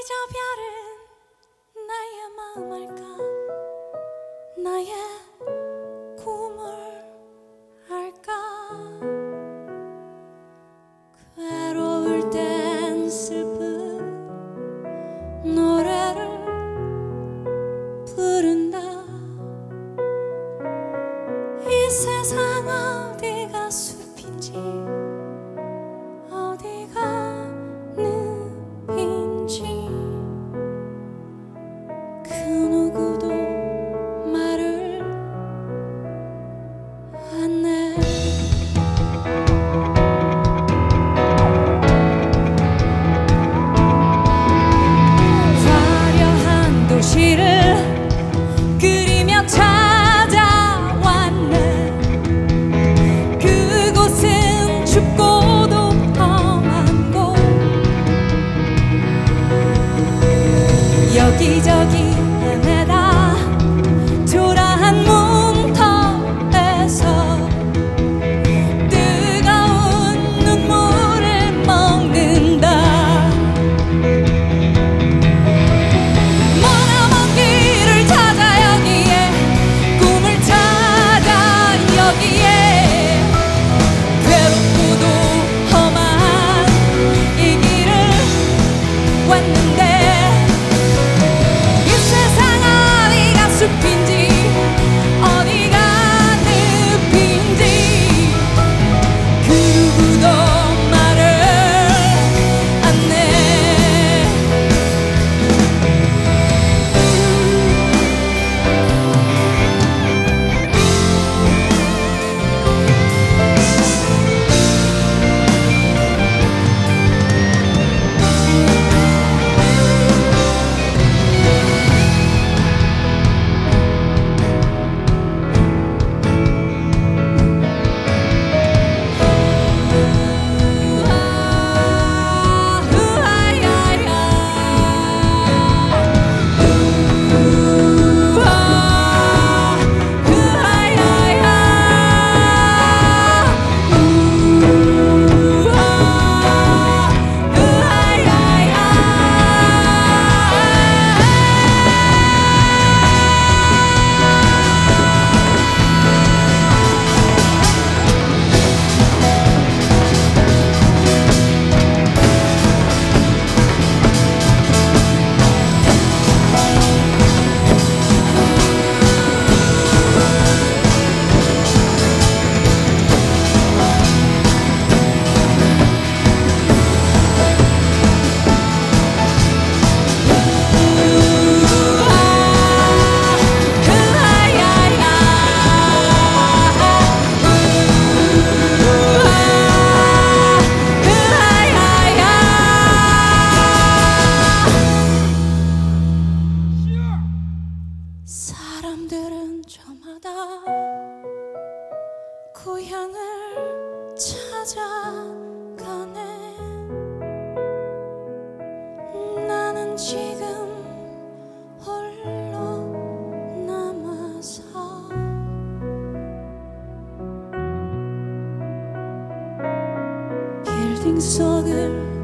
저 별은 나의 마음 알까? 나의 꿈을 알까? 괴로울 땐 슬픈 노래를 부른다. 이 세상 어디가 숲인지 어디가 늪인지 그 누구도 말을 안 해. 화려한 도시를 그리며 찾아왔네. 그곳은 춥고도 험한 곳. 여기저기 헤매다 초라한 문턱에서 뜨거운 눈물을 먹는다. 머나먼 길을 찾아 여기에 꿈을 찾아 여기에 괴롭고도 험한 이 길을 왔는데 이 세상 어디가 숲인지 어디가 늪인지 그 누구도 말을 안 해. 사람들은 저마다 고향을 찾아가네. 나는 지금 홀로 남아서 빌딩 속을